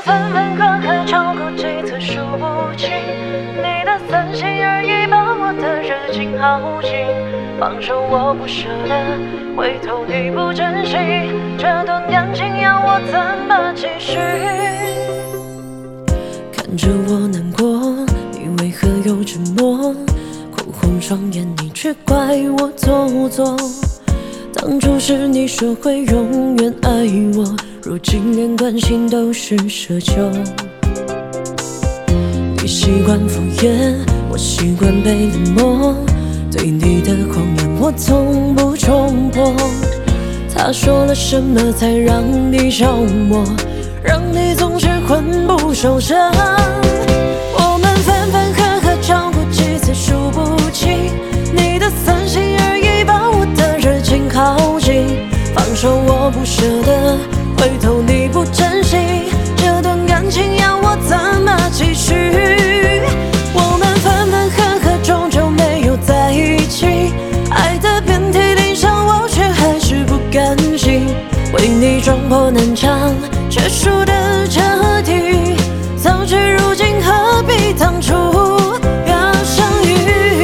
分分合合超过几次数不清，你的三心二意把我的热情耗尽，放手我不舍得，回头你不珍惜，这段感情要我怎么继续？看着我难过，你为何又沉默？哭红双眼，你却怪我做作。当初是你说会永远爱我，如今连关心都是奢求。你习惯敷衍，我习惯被冷漠，对你的谎言我从不冲破。他说了什么才让你着魔，让你总是魂不守舍？我们分分合合超过几次数不清，你的三心二意把我的热情耗尽，放手我不舍得，回头你不珍惜，这段感情要我怎么继续？我们分分合合终究没有在一起，爱的遍体鳞伤，我却还是不甘心，为你撞破南墙，却输得彻底。早知如今何必当初要相遇？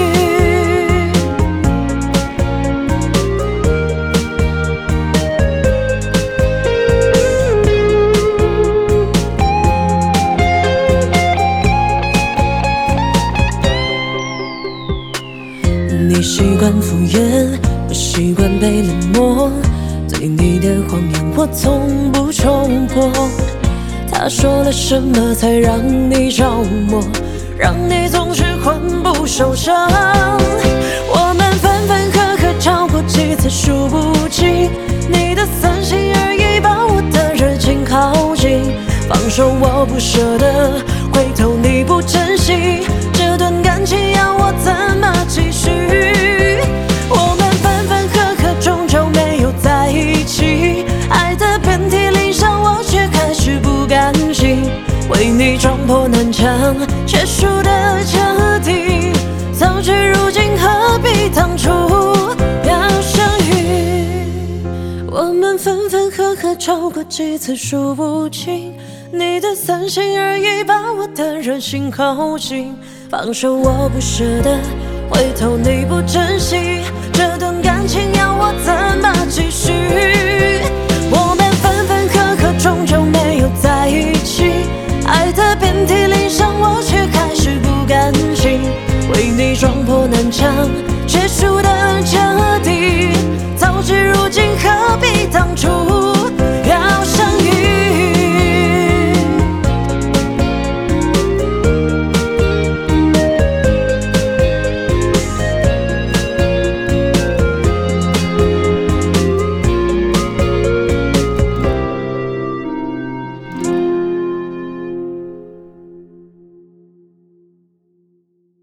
你习惯敷衍，我习惯被冷漠，对你的谎言我从不冲破。他说了什么才让你着魔，让你总是魂不守舍？我们分分合合超过几次数不清，你的三心二意把我的热情耗尽，放手我不舍得，回头你不珍惜，这段感情要我怎么继续？我们分分合合终究没有在一起，爱的遍体鳞伤，我却还是不甘心，为你撞破南墙，却输得彻底。早知如今何必当初要相遇？我们分分合合超过几次数不清，你的三心二意把我的热情耗尽，放手我不舍得，回头你不珍惜，这段感情要我怎么继续？